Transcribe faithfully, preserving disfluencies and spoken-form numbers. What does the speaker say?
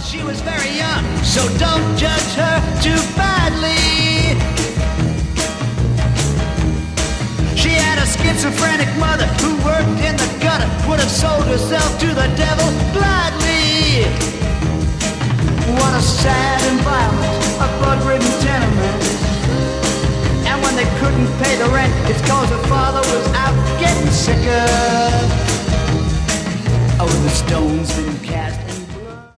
She was very young, so don't judge her too badly. She had a schizophrenic mother who worked in the gutter, would have sold herself to the devil gladly. What a sad environment, a bug-ridden tenement. And when they couldn't pay the rent, it's cause her father was out getting sicker. Oh, the stone's been cast.